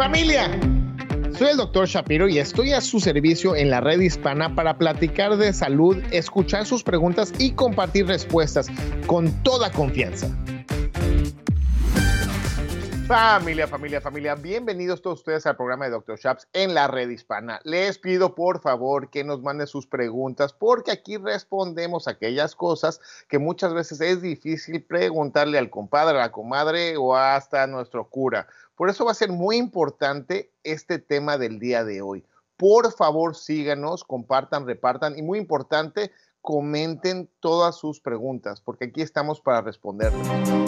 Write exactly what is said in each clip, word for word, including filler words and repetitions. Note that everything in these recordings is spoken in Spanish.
Familia, soy el doctor Shapiro y estoy a su servicio en la red hispana para platicar de salud, escuchar sus preguntas y compartir respuestas con toda confianza. Familia, familia, familia, bienvenidos todos ustedes al programa de doctor Shaps en la red hispana. Les pido por favor que nos manden sus preguntas porque aquí respondemos aquellas cosas que muchas veces es difícil preguntarle al compadre, a la comadre o hasta a nuestro cura. Por eso va a ser muy importante este tema del día de hoy. Por favor síganos, compartan, repartan y muy importante, comenten todas sus preguntas porque aquí estamos para responderles.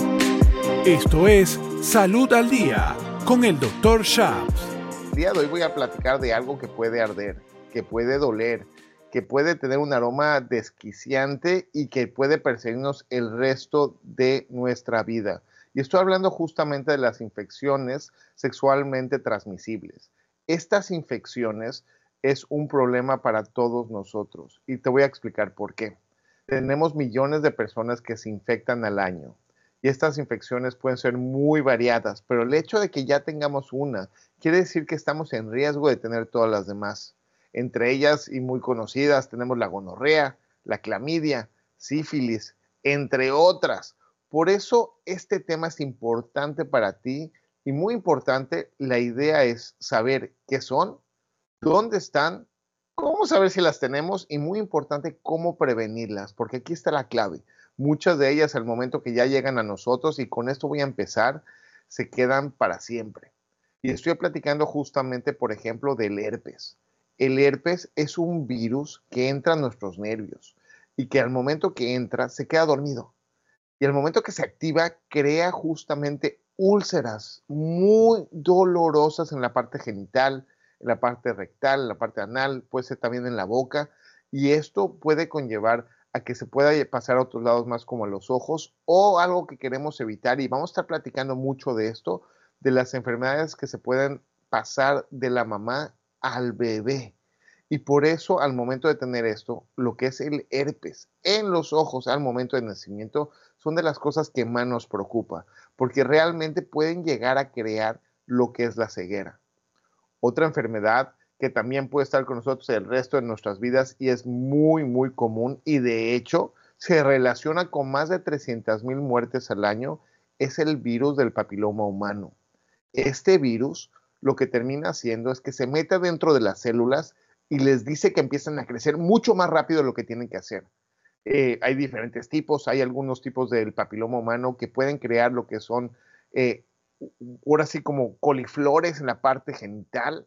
Esto es Salud al Día con el doctor Shaps. El día de hoy voy a platicar de algo que puede arder, que puede doler, que puede tener un aroma desquiciante y que puede perseguirnos el resto de nuestra vida. Y estoy hablando justamente de las infecciones sexualmente transmisibles. Estas infecciones es un problema para todos nosotros y te voy a explicar por qué. Tenemos millones de personas que se infectan al año. Y estas infecciones pueden ser muy variadas, pero el hecho de que ya tengamos una quiere decir que estamos en riesgo de tener todas las demás. Entre ellas y muy conocidas tenemos la gonorrea, la clamidia, sífilis, entre otras. Por eso este tema es importante para ti y muy importante, la idea es saber qué son, dónde están, cómo saber si las tenemos y muy importante cómo prevenirlas, porque aquí está la clave. Muchas de ellas al momento que ya llegan a nosotros, y con esto voy a empezar, se quedan para siempre. Y estoy platicando justamente, por ejemplo, del herpes. El herpes es un virus que entra a nuestros nervios y que al momento que entra se queda dormido. Y al momento que se activa, crea justamente úlceras muy dolorosas en la parte genital, en la parte rectal, en la parte anal, puede ser también en la boca. Y esto puede conllevar a que se pueda pasar a otros lados más como a los ojos o algo que queremos evitar. Y vamos a estar platicando mucho de esto, de las enfermedades que se pueden pasar de la mamá al bebé. Y por eso al momento de tener esto, lo que es el herpes en los ojos al momento del nacimiento son de las cosas que más nos preocupa, porque realmente pueden llegar a crear lo que es la ceguera. Otra enfermedad que también puede estar con nosotros el resto de nuestras vidas y es muy, muy común y de hecho se relaciona con más de trescientas mil muertes al año, es el virus del papiloma humano. Este virus lo que termina haciendo es que se mete dentro de las células y les dice que empiezan a crecer mucho más rápido de lo que tienen que hacer. Eh, hay diferentes tipos, hay algunos tipos del papiloma humano que pueden crear lo que son, eh, ahora sí como coliflores en la parte genital,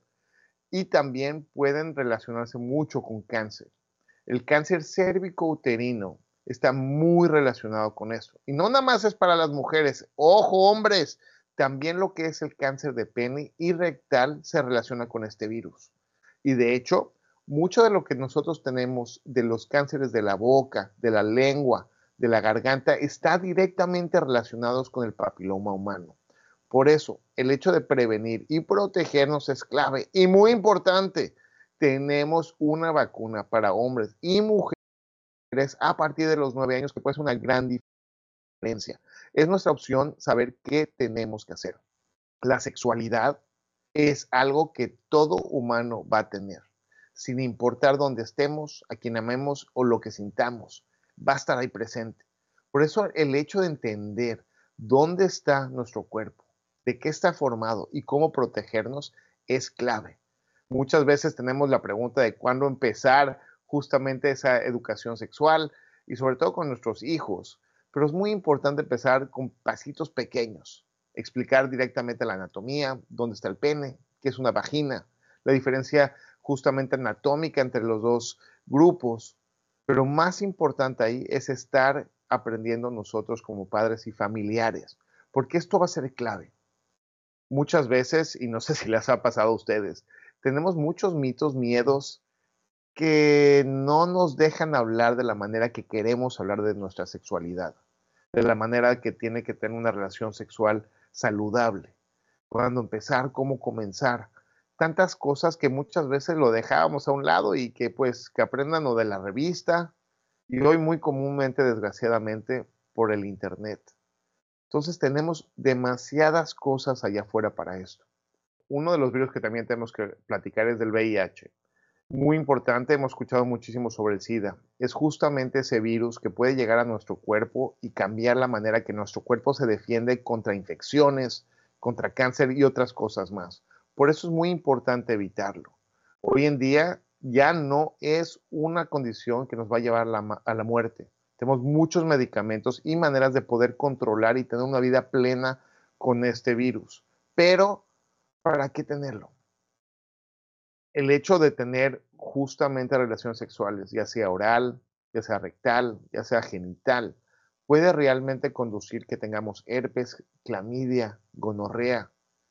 y también pueden relacionarse mucho con cáncer. El cáncer cérvico-uterino está muy relacionado con eso. Y no nada más es para las mujeres. Ojo, hombres, también lo que es el cáncer de pene y rectal se relaciona con este virus. Y de hecho, mucho de lo que nosotros tenemos de los cánceres de la boca, de la lengua, de la garganta, está directamente relacionados con el papiloma humano. Por eso, el hecho de prevenir y protegernos es clave y muy importante. Tenemos una vacuna para hombres y mujeres a partir de los nueve años que puede ser una gran diferencia. Es nuestra opción saber qué tenemos que hacer. La sexualidad es algo que todo humano va a tener, sin importar dónde estemos, a quién amemos o lo que sintamos, va a estar ahí presente. Por eso el hecho de entender dónde está nuestro cuerpo, de qué está formado y cómo protegernos es clave. Muchas veces tenemos la pregunta de cuándo empezar justamente esa educación sexual y sobre todo con nuestros hijos, pero es muy importante empezar con pasitos pequeños, explicar directamente la anatomía, dónde está el pene, qué es una vagina, la diferencia justamente anatómica entre los dos grupos, pero más importante ahí es estar aprendiendo nosotros como padres y familiares, porque esto va a ser clave. Muchas veces, y no sé si les ha pasado a ustedes, tenemos muchos mitos, miedos que no nos dejan hablar de la manera que queremos hablar de nuestra sexualidad, de la manera que tiene que tener una relación sexual saludable, cuándo empezar, cómo comenzar, tantas cosas que muchas veces lo dejábamos a un lado y que pues que aprendan o de la revista y hoy muy comúnmente, desgraciadamente, por el internet. Entonces tenemos demasiadas cosas allá afuera para esto. uno de los virus que también tenemos que platicar es del V I H. Muy importante, hemos escuchado muchísimo sobre el SIDA. Es justamente ese virus que puede llegar a nuestro cuerpo y cambiar la manera que nuestro cuerpo se defiende contra infecciones, contra cáncer y otras cosas más. Por eso es muy importante evitarlo. Hoy en día ya no es una condición que nos va a llevar a la, a la muerte. Tenemos muchos medicamentos y maneras de poder controlar y tener una vida plena con este virus. Pero, ¿para qué tenerlo? El hecho de tener justamente relaciones sexuales, ya sea oral, ya sea rectal, ya sea genital, puede realmente conducir que tengamos herpes, clamidia, gonorrea,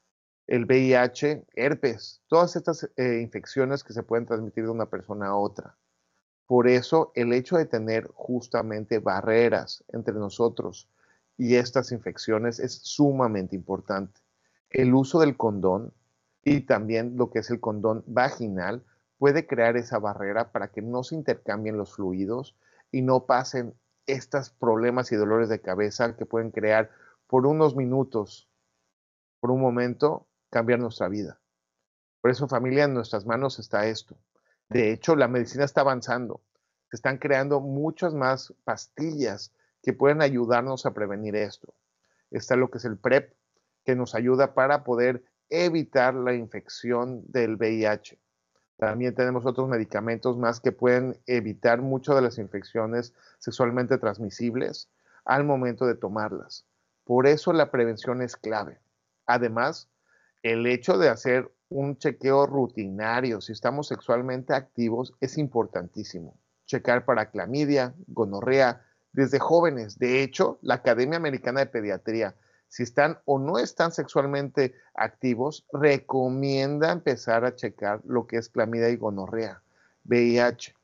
el V I H, herpes, todas estas eh, infecciones que se pueden transmitir de una persona a otra. Por eso, el hecho de tener justamente barreras entre nosotros y estas infecciones es sumamente importante. El uso del condón y también lo que es el condón vaginal puede crear esa barrera para que no se intercambien los fluidos y no pasen estos problemas y dolores de cabeza que pueden crear por unos minutos, por un momento, cambiar nuestra vida. Por eso, familia, en nuestras manos está esto. De hecho, la medicina está avanzando. Se están creando muchas más pastillas que pueden ayudarnos a prevenir esto. Está lo que es el PrEP, que nos ayuda para poder evitar la infección del V I H. También tenemos otros medicamentos más que pueden evitar muchas de las infecciones sexualmente transmisibles al momento de tomarlas. Por eso la prevención es clave. Además, el hecho de hacer un chequeo rutinario, si estamos sexualmente activos, es importantísimo. Checar para clamidia, gonorrea, desde jóvenes. De hecho, la Academia Americana de Pediatría, si están o no están sexualmente activos, recomienda empezar a checar lo que es clamidia y gonorrea, V I H.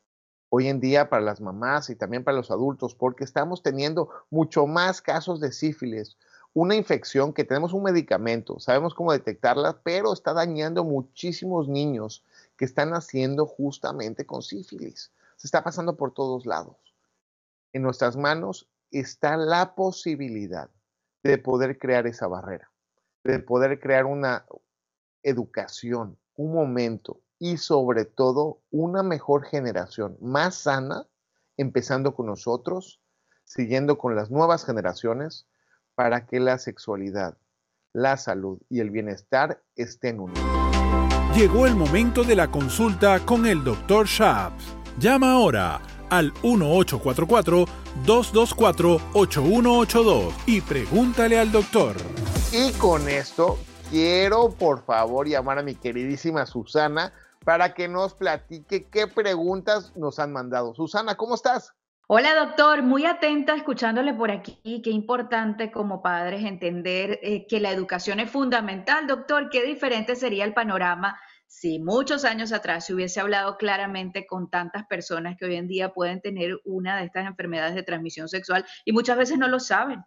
Hoy en día para las mamás y también para los adultos, porque estamos teniendo mucho más casos de sífilis, una infección que tenemos un medicamento, sabemos cómo detectarla, pero está dañando muchísimos niños que están naciendo justamente con sífilis. Se está pasando por todos lados. En nuestras manos está la posibilidad de poder crear esa barrera, de poder crear una educación, un momento y sobre todo una mejor generación más sana, empezando con nosotros, siguiendo con las nuevas generaciones, para que la sexualidad, la salud y el bienestar estén unidos. Llegó el momento de la consulta con el doctor Shaps. Llama ahora al uno ocho cuatro cuatro, dos dos cuatro, ocho uno ocho dos y pregúntale al doctor. Y con esto quiero por favor llamar a mi queridísima Susana para que nos platique qué preguntas nos han mandado. Susana, ¿cómo estás? Hola doctor, muy atenta escuchándole por aquí. Qué importante como padres entender eh, que la educación es fundamental, doctor. Qué diferente sería el panorama si muchos años atrás se hubiese hablado claramente con tantas personas que hoy en día pueden tener una de estas enfermedades de transmisión sexual y muchas veces no lo saben.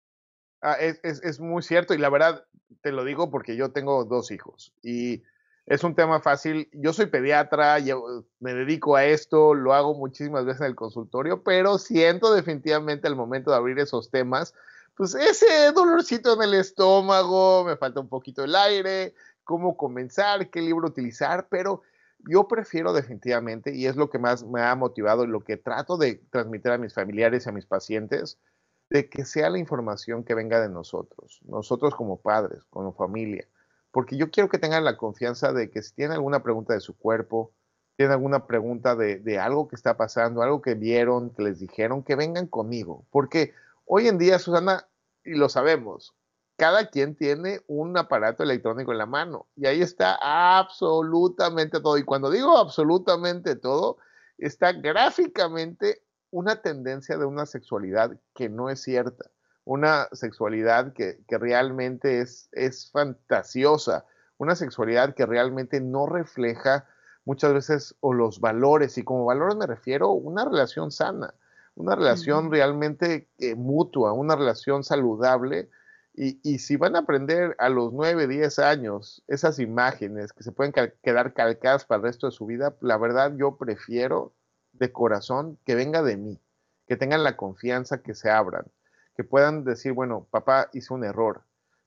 Ah, es, es, es muy cierto y la verdad te lo digo porque yo tengo dos hijos y es un tema fácil. Yo soy pediatra, yo me dedico a esto, lo hago muchísimas veces en el consultorio, pero siento definitivamente al momento de abrir esos temas, pues ese dolorcito en el estómago, me falta un poquito el aire, cómo comenzar, qué libro utilizar, pero yo prefiero definitivamente, y es lo que más me ha motivado y lo que trato de transmitir a mis familiares y a mis pacientes, de que sea la información que venga de nosotros, nosotros como padres, como familia, porque yo quiero que tengan la confianza de que si tienen alguna pregunta de su cuerpo, tienen alguna pregunta de, de algo que está pasando, algo que vieron, que les dijeron, que vengan conmigo, porque hoy en día, Susana, y lo sabemos, cada quien tiene un aparato electrónico en la mano y ahí está absolutamente todo, y cuando digo absolutamente todo, está gráficamente una tendencia de una sexualidad que no es cierta, una sexualidad que, que realmente es, es fantasiosa, una sexualidad que realmente no refleja muchas veces o los valores, y como valores me refiero a una relación sana, una relación Ujú. realmente eh, mutua, una relación saludable, y, y si van a aprender a los nueve, diez años esas imágenes que se pueden cal quedar calcadas para el resto de su vida, la verdad yo prefiero de corazón que venga de mí, que tengan la confianza, que se abran, que puedan decir, bueno, papá hizo un error,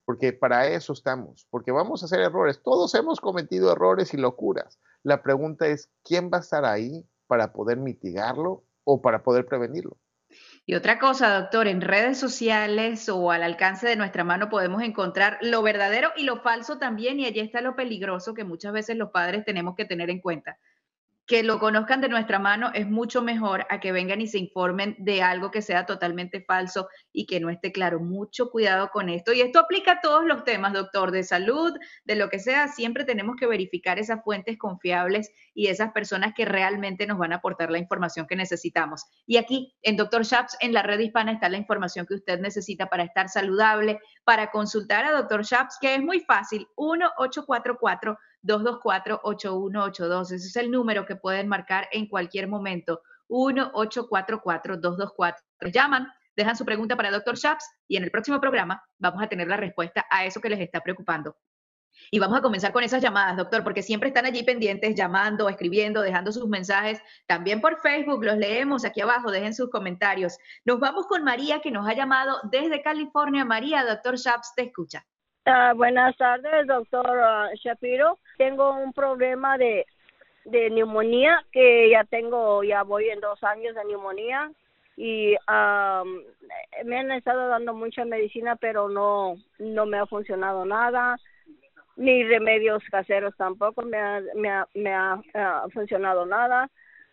porque para eso estamos, porque vamos a hacer errores. Todos hemos cometido errores y locuras. La pregunta es, ¿quién va a estar ahí para poder mitigarlo o para poder prevenirlo? Y otra cosa, doctor, en redes sociales o al alcance de nuestra mano podemos encontrar lo verdadero y lo falso también, y allí está lo peligroso que muchas veces los padres tenemos que tener en cuenta. Que lo conozcan de nuestra mano es mucho mejor a que vengan y se informen de algo que sea totalmente falso y que no esté claro. Mucho cuidado con esto. Y esto aplica a todos los temas, doctor, de salud, de lo que sea. Siempre tenemos que verificar esas fuentes confiables y esas personas que realmente nos van a aportar la información que necesitamos. Y aquí, en Doctor Shaps, en la red hispana, está la información que usted necesita para estar saludable, para consultar a Doctor Shaps, que es muy fácil, uno ocho cuatro cuatro, dos dos cuatro, ocho uno ocho dos. Ese es el número que pueden marcar en cualquier momento. uno ocho cuatro cuatro, dos dos cuatro. Llaman, dejan su pregunta para Doctor Shaps y en el próximo programa vamos a tener la respuesta a eso que les está preocupando. Y vamos a comenzar con esas llamadas, doctor, porque siempre están allí pendientes, llamando, escribiendo, dejando sus mensajes. También por Facebook los leemos aquí abajo, dejen sus comentarios. Nos vamos con María, que nos ha llamado desde California. María, doctor Shaps, te escucha. Uh, buenas tardes, doctor uh, Shapiro. Tengo un problema de, de neumonía, que ya tengo, ya voy en dos años de neumonía, y um, me han estado dando mucha medicina, pero no, no me ha funcionado nada, ni remedios caseros tampoco me ha, me ha, me ha uh, funcionado nada.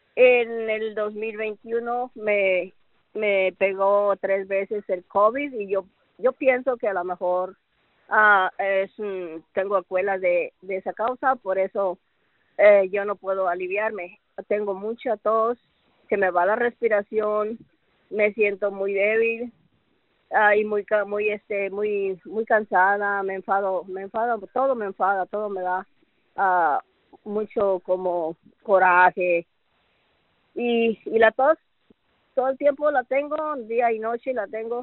En el dos mil veintiuno me, me pegó tres veces el COVID, y yo, yo pienso que a lo mejor Uh, es, tengo escuelas de, de esa causa, por eso eh, yo no puedo aliviarme. Tengo mucha tos, que me va la respiración, me siento muy débil uh, y muy muy este muy muy cansada, me enfado, me enfado, todo me enfada, todo me da uh, mucho como coraje, y y la tos todo el tiempo la tengo, día y noche la tengo.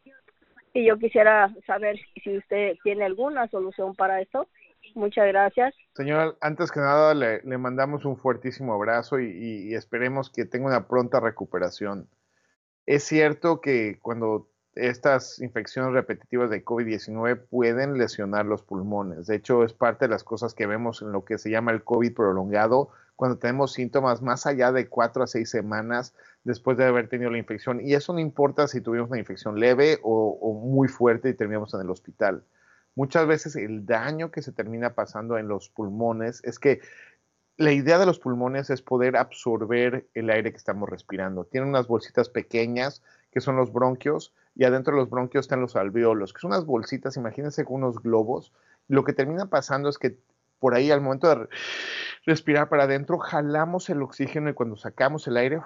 Y yo quisiera saber si usted tiene alguna solución para esto. Muchas gracias. Señora, antes que nada le, le mandamos un fuertísimo abrazo y, y, y esperemos que tenga una pronta recuperación. Es cierto que cuando estas infecciones repetitivas de COVID diecinueve pueden lesionar los pulmones. De hecho, es parte de las cosas que vemos en lo que se llama el COVID prolongado, cuando tenemos síntomas más allá de cuatro a seis semanas después de haber tenido la infección. Y eso no importa si tuvimos una infección leve o, o muy fuerte y terminamos en el hospital. Muchas veces el daño que se termina pasando en los pulmones es que la idea de los pulmones es poder absorber el aire que estamos respirando. Tienen unas bolsitas pequeñas que son los bronquios, y adentro de los bronquios están los alvéolos, que son unas bolsitas, imagínense, con unos globos. Lo que termina pasando es que por ahí, al momento de respirar para adentro, jalamos el oxígeno, y cuando sacamos el aire,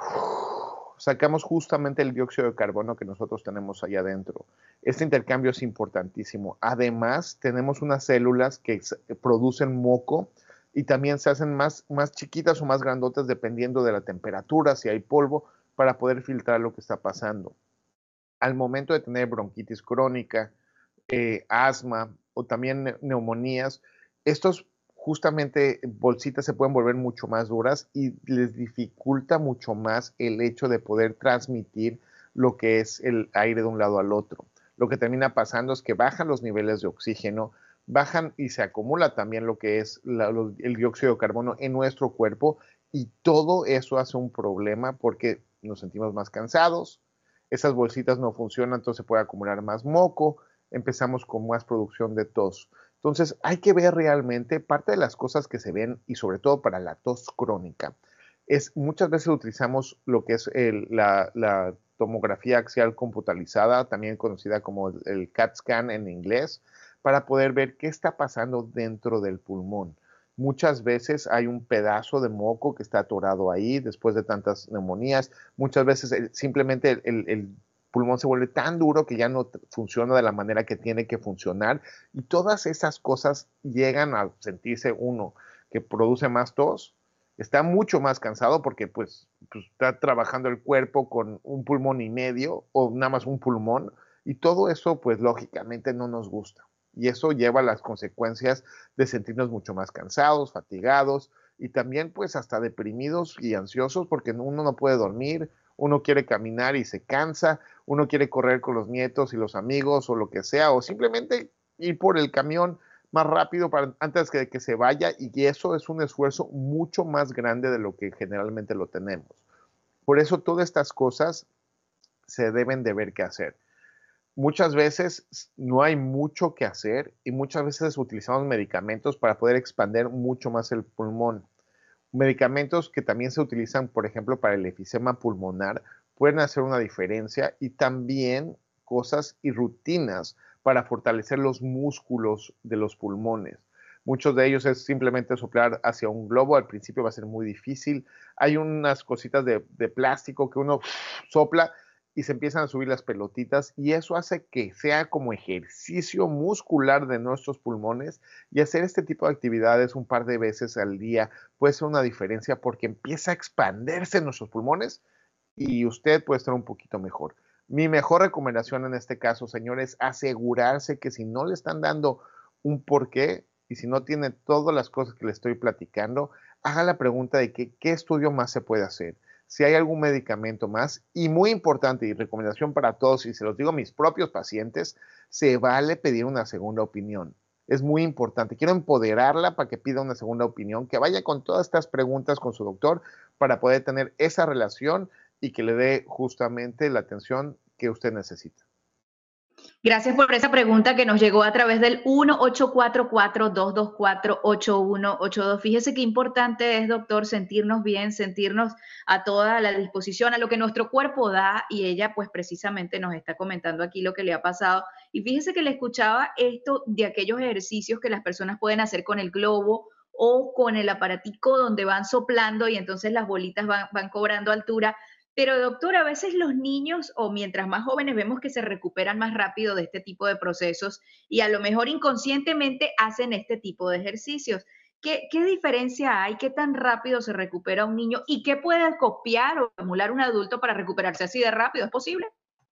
sacamos justamente el dióxido de carbono que nosotros tenemos allá adentro. Este intercambio es importantísimo. Además, tenemos unas células que producen moco, y también se hacen más, más chiquitas o más grandotas dependiendo de la temperatura, si hay polvo, para poder filtrar lo que está pasando. Al momento de tener bronquitis crónica, eh, asma o también ne neumonías, estos justamente bolsitas se pueden volver mucho más duras y les dificulta mucho más el hecho de poder transmitir lo que es el aire de un lado al otro. Lo que termina pasando es que bajan los niveles de oxígeno, bajan y se acumula también lo que es la, lo, el dióxido de carbono en nuestro cuerpo, y todo eso hace un problema porque nos sentimos más cansados, esas bolsitas no funcionan, entonces se puede acumular más moco, empezamos con más producción de tos. Entonces hay que ver realmente, parte de las cosas que se ven, y sobre todo para la tos crónica, es muchas veces utilizamos lo que es el, la, la tomografía axial computarizada, también conocida como el, el C A T scan en inglés, para poder ver qué está pasando dentro del pulmón. Muchas veces hay un pedazo de moco que está atorado ahí después de tantas neumonías. Muchas veces el, simplemente el, el, el pulmón se vuelve tan duro que ya no funciona de la manera que tiene que funcionar. Y todas esas cosas llegan a sentirse uno que produce más tos, está mucho más cansado porque pues, pues está trabajando el cuerpo con un pulmón y medio o nada más un pulmón. Y todo eso pues lógicamente no nos gusta. Y eso lleva a las consecuencias de sentirnos mucho más cansados, fatigados y también pues hasta deprimidos y ansiosos porque uno no puede dormir, uno quiere caminar y se cansa, uno quiere correr con los nietos y los amigos o lo que sea, o simplemente ir por el camión más rápido para, antes de que se vaya, y eso es un esfuerzo mucho más grande de lo que generalmente lo tenemos. Por eso todas estas cosas se deben de ver qué hacer. Muchas veces no hay mucho que hacer y muchas veces utilizamos medicamentos para poder expandir mucho más el pulmón. Medicamentos que también se utilizan, por ejemplo, para el efisema pulmonar, pueden hacer una diferencia, y también cosas y rutinas para fortalecer los músculos de los pulmones. Muchos de ellos es simplemente soplar hacia un globo. Al principio va a ser muy difícil. Hay unas cositas de, de plástico que uno sopla y se empiezan a subir las pelotitas, y eso hace que sea como ejercicio muscular de nuestros pulmones, y hacer este tipo de actividades un par de veces al día puede ser una diferencia, porque empieza a expandirse nuestros pulmones y usted puede estar un poquito mejor. Mi mejor recomendación en este caso, señores, asegurarse que si no le están dando un porqué y si no tiene todas las cosas que le estoy platicando, haga la pregunta de que, qué estudio más se puede hacer, si hay algún medicamento más, y muy importante y recomendación para todos, y se los digo a mis propios pacientes, se vale pedir una segunda opinión. Es muy importante. Quiero empoderarla para que pida una segunda opinión, que vaya con todas estas preguntas con su doctor para poder tener esa relación y que le dé justamente la atención que usted necesita. Gracias por esa pregunta que nos llegó a través del uno ocho cuatro cuatro, dos dos cuatro, ocho uno ocho dos. Fíjese qué importante es, doctor, sentirnos bien, sentirnos a toda la disposición, a lo que nuestro cuerpo da, y ella pues precisamente nos está comentando aquí lo que le ha pasado. Y fíjese que le escuchaba esto de aquellos ejercicios que las personas pueden hacer con el globo o con el aparatico donde van soplando y entonces las bolitas van, van cobrando altura. Pero doctor, a veces los niños, o mientras más jóvenes, vemos que se recuperan más rápido de este tipo de procesos y a lo mejor inconscientemente hacen este tipo de ejercicios. ¿Qué, qué diferencia hay? ¿Qué tan rápido se recupera un niño? ¿Y qué puede copiar o emular un adulto para recuperarse así de rápido? ¿Es posible?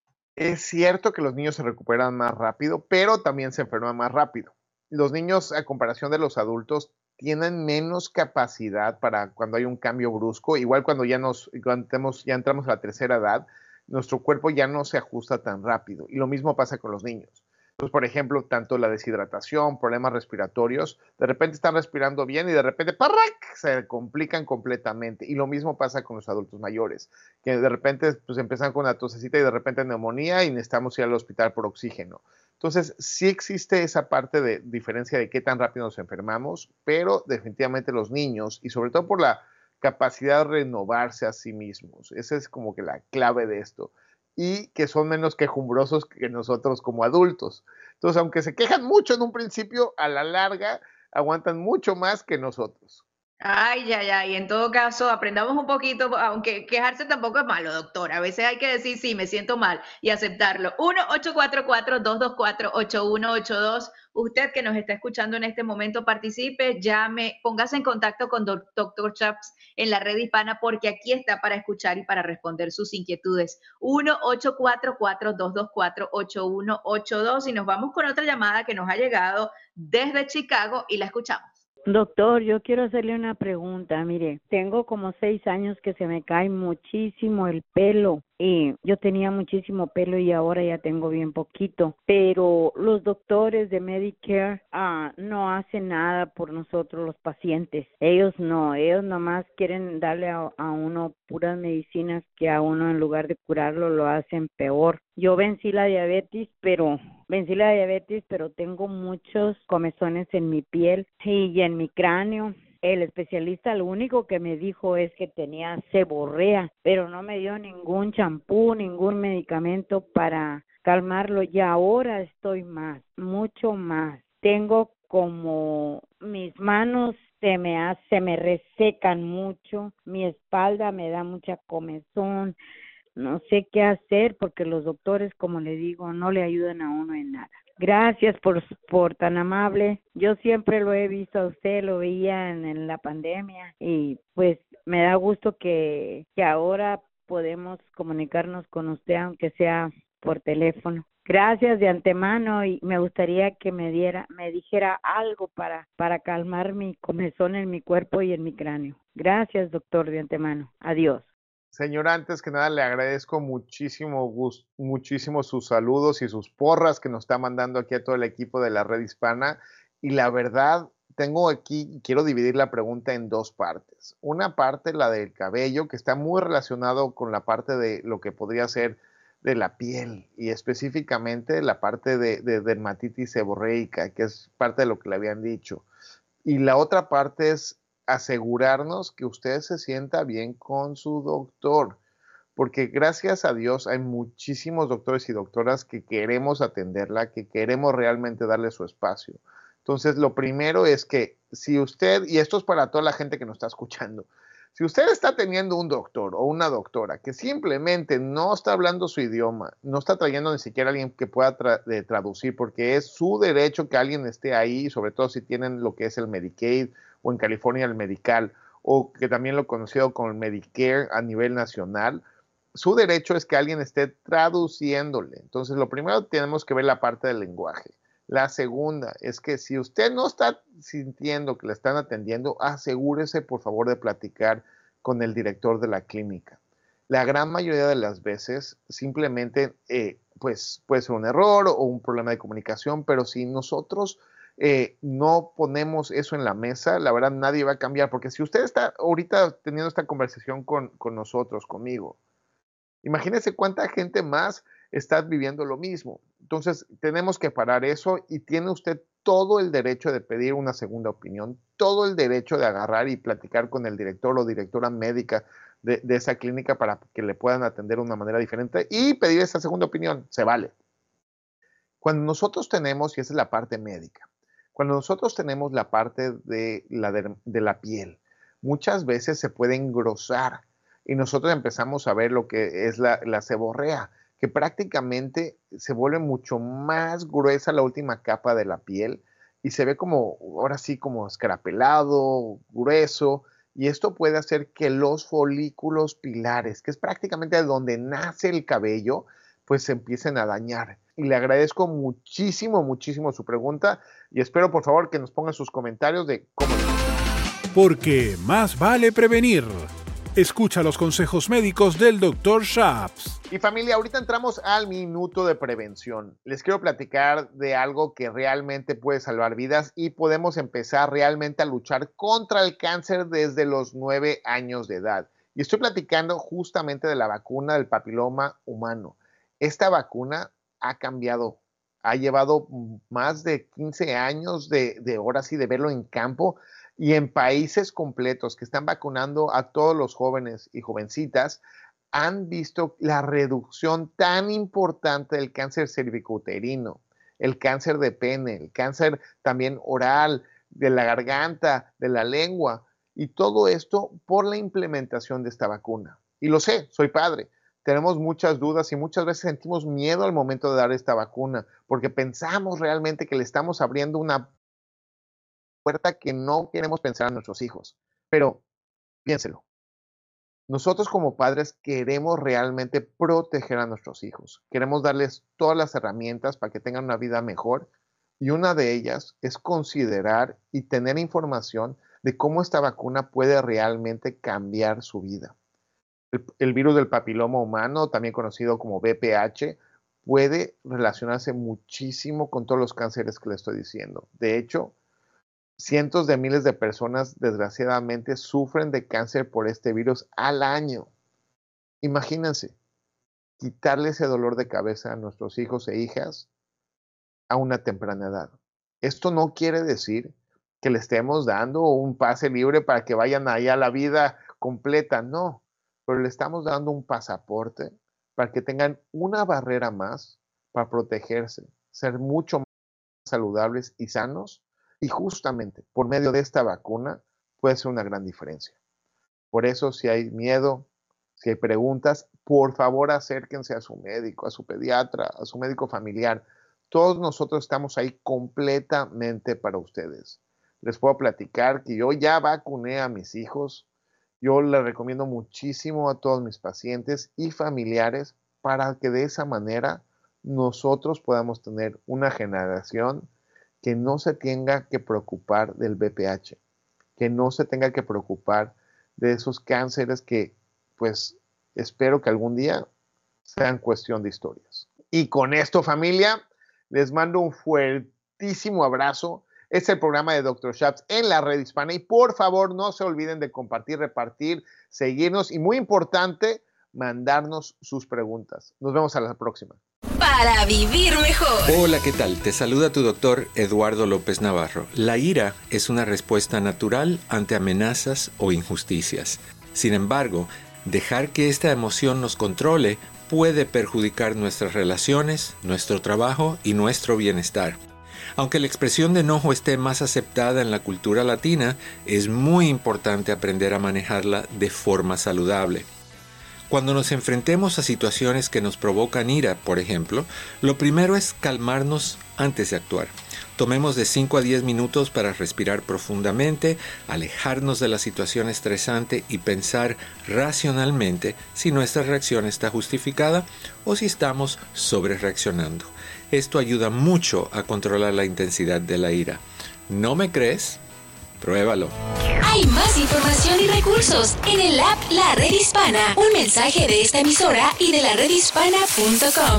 Es cierto que los niños se recuperan más rápido, pero también se enferman más rápido. Los niños, a comparación de los adultos, tienen menos capacidad para cuando hay un cambio brusco. Igual cuando ya, nos, cuando tenemos, ya entramos a la tercera edad, nuestro cuerpo ya no se ajusta tan rápido. Y lo mismo pasa con los niños. Entonces, por ejemplo, tanto la deshidratación, problemas respiratorios, de repente están respirando bien y de repente ¡parrac!, se complican completamente. Y lo mismo pasa con los adultos mayores, que de repente pues, empiezan con una tosecita y de repente neumonía y necesitamos ir al hospital por oxígeno. Entonces, sí existe esa parte de diferencia de qué tan rápido nos enfermamos, pero definitivamente los niños, y sobre todo por la capacidad de renovarse a sí mismos, esa es como que la clave de esto, y que son menos quejumbrosos que nosotros como adultos. Entonces, aunque se quejan mucho en un principio, a la larga aguantan mucho más que nosotros. Ay, ya, ya, y en todo caso, aprendamos un poquito, aunque quejarse tampoco es malo, doctor. A veces hay que decir, sí, me siento mal y aceptarlo. uno ocho cuatro cuatro, dos dos cuatro, ocho uno ocho dos. Usted que nos está escuchando en este momento, participe, llame, póngase en contacto con doctor Chaps en la red hispana, porque aquí está para escuchar y para responder sus inquietudes. uno ocho cuatro cuatro, dos dos cuatro, ocho uno ocho dos. Y nos vamos con otra llamada que nos ha llegado desde Chicago y la escuchamos. Doctor, yo quiero hacerle una pregunta. Mire, tengo como seis años que se me cae muchísimo el pelo. Y yo tenía muchísimo pelo y ahora ya tengo bien poquito. Pero los doctores de Medicare ah, no hacen nada por nosotros los pacientes. Ellos no, ellos nomás quieren darle a, a uno puras medicinas que a uno en lugar de curarlo lo hacen peor. Yo vencí la diabetes, pero vencí la diabetes, pero tengo muchos comezones en mi piel y en mi cráneo. El especialista lo único que me dijo es que tenía seborrea, pero no me dio ningún champú, ningún medicamento para calmarlo. Y ahora estoy más, mucho más. Tengo como mis manos se me hace, se me resecan mucho, mi espalda me da mucha comezón. No sé qué hacer porque los doctores, como le digo, no le ayudan a uno en nada. Gracias por, por tan amable. Yo siempre lo he visto a usted, lo veía en, en la pandemia y pues me da gusto que, que ahora podemos comunicarnos con usted aunque sea por teléfono. Gracias de antemano y me gustaría que me diera, me dijera algo para, para calmar mi comezón en mi cuerpo y en mi cráneo. Gracias, doctor, de antemano. Adiós. Señora, antes que nada le agradezco muchísimo, gus- muchísimo sus saludos y sus porras que nos está mandando aquí a todo el equipo de la Red Hispana. Y la verdad, tengo aquí, quiero dividir la pregunta en dos partes. Una parte, la del cabello, que está muy relacionado con la parte de lo que podría ser de la piel y específicamente la parte de, de dermatitis seborreica, que es parte de lo que le habían dicho. Y la otra parte es asegurarnos que usted se sienta bien con su doctor, porque gracias a Dios hay muchísimos doctores y doctoras que queremos atenderla, que queremos realmente darle su espacio. Entonces, lo primero es que si usted, y esto es para toda la gente que nos está escuchando, si usted está teniendo un doctor o una doctora que simplemente no está hablando su idioma, no está trayendo ni siquiera a alguien que pueda tra de traducir, porque es su derecho que alguien esté ahí, sobre todo si tienen lo que es el Medicaid o en California el Medical, o que también lo conocido como el Medicare a nivel nacional, su derecho es que alguien esté traduciéndole. Entonces, lo primero tenemos que ver la parte del lenguaje. La segunda es que si usted no está sintiendo que le están atendiendo, asegúrese por favor de platicar con el director de la clínica. La gran mayoría de las veces simplemente eh, pues puede ser un error o un problema de comunicación, pero si nosotros eh, no ponemos eso en la mesa, la verdad nadie va a cambiar, porque si usted está ahorita teniendo esta conversación con, con nosotros, conmigo, imagínese cuánta gente más está viviendo lo mismo. Entonces, tenemos que parar eso y tiene usted todo el derecho de pedir una segunda opinión, todo el derecho de agarrar y platicar con el director o directora médica de, de esa clínica para que le puedan atender de una manera diferente y pedir esa segunda opinión. Se vale. Cuando nosotros tenemos, y esa es la parte médica, cuando nosotros tenemos la parte de la, de, de la piel, muchas veces se puede engrosar y nosotros empezamos a ver lo que es la, la seborrea, que prácticamente se vuelve mucho más gruesa la última capa de la piel y se ve como, ahora sí, como escarapelado, grueso, y esto puede hacer que los folículos pilares, que es prácticamente donde nace el cabello, pues se empiecen a dañar. Y le agradezco muchísimo, muchísimo su pregunta y espero por favor que nos pongan sus comentarios de cómo. Porque más vale prevenir. Escucha los consejos médicos del doctor Shaps. Y familia, ahorita entramos al minuto de prevención. Les quiero platicar de algo que realmente puede salvar vidas y podemos empezar realmente a luchar contra el cáncer desde los nueve años de edad. Y estoy platicando justamente de la vacuna del papiloma humano. Esta vacuna ha cambiado, ha llevado más de quince años de, de horas y de verlo en campo y en países completos que están vacunando a todos los jóvenes y jovencitas, han visto la reducción tan importante del cáncer cervicouterino, el cáncer de pene, el cáncer también oral, de la garganta, de la lengua, y todo esto por la implementación de esta vacuna. Y lo sé, soy padre. Tenemos muchas dudas y muchas veces sentimos miedo al momento de dar esta vacuna, porque pensamos realmente que le estamos abriendo una puerta que no queremos pensar a nuestros hijos. Pero piénselo. Nosotros como padres queremos realmente proteger a nuestros hijos. Queremos darles todas las herramientas para que tengan una vida mejor. Y una de ellas es considerar y tener información de cómo esta vacuna puede realmente cambiar su vida. El, el virus del papiloma humano, también conocido como V P H, puede relacionarse muchísimo con todos los cánceres que le estoy diciendo. De hecho, cientos de miles de personas desgraciadamente sufren de cáncer por este virus al año. Imagínense, quitarle ese dolor de cabeza a nuestros hijos e hijas a una temprana edad. Esto no quiere decir que le estemos dando un pase libre para que vayan allá a la vida completa, no, pero le estamos dando un pasaporte para que tengan una barrera más para protegerse, ser mucho más saludables y sanos. Y justamente por medio de esta vacuna puede ser una gran diferencia. Por eso, si hay miedo, si hay preguntas, por favor acérquense a su médico, a su pediatra, a su médico familiar. Todos nosotros estamos ahí completamente para ustedes. Les puedo platicar que yo ya vacuné a mis hijos. Yo les recomiendo muchísimo a todos mis pacientes y familiares para que de esa manera nosotros podamos tener una generación que no se tenga que preocupar del V P H, que no se tenga que preocupar de esos cánceres que, pues, espero que algún día sean cuestión de historias. Y con esto, familia, les mando un fuertísimo abrazo. Este es el programa de doctor Shaps en la red hispana y por favor no se olviden de compartir, repartir, seguirnos y muy importante, mandarnos sus preguntas. Nos vemos a la próxima. Para vivir mejor. Hola, ¿qué tal? Te saluda tu doctor Eduardo López Navarro. La ira es una respuesta natural ante amenazas o injusticias. Sin embargo, dejar que esta emoción nos controle puede perjudicar nuestras relaciones, nuestro trabajo y nuestro bienestar. Aunque la expresión de enojo esté más aceptada en la cultura latina, es muy importante aprender a manejarla de forma saludable. Cuando nos enfrentemos a situaciones que nos provocan ira, por ejemplo, lo primero es calmarnos antes de actuar. Tomemos de cinco a diez minutos para respirar profundamente, alejarnos de la situación estresante y pensar racionalmente si nuestra reacción está justificada o si estamos sobrereaccionando. Esto ayuda mucho a controlar la intensidad de la ira. ¿No me crees? Pruébalo. Hay más información y recursos en el app La Red Hispana. Un mensaje de esta emisora y de la red hispana punto com.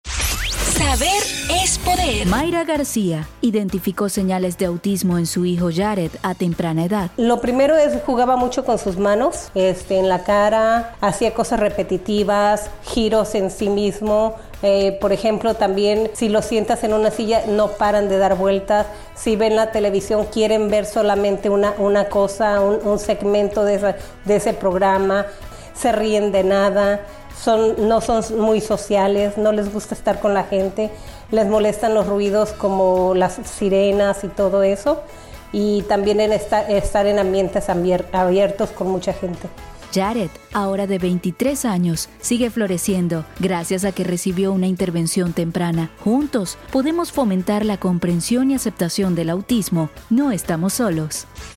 Saber es poder. Mayra García identificó señales de autismo en su hijo Jared a temprana edad. Lo primero es jugaba mucho con sus manos, este, en la cara, hacía cosas repetitivas, giros en sí mismo. Eh, por ejemplo, también si lo sientas en una silla no paran de dar vueltas. Si ven la televisión quieren ver solamente una, una cosa, un, un segmento de, esa, de ese programa. Se ríen de nada. Son, no son muy sociales, no les gusta estar con la gente, les molestan los ruidos como las sirenas y todo eso, y también en estar, estar en ambientes abiertos con mucha gente. Jared, ahora de veintitrés años, sigue floreciendo gracias a que recibió una intervención temprana. Juntos podemos fomentar la comprensión y aceptación del autismo. No estamos solos.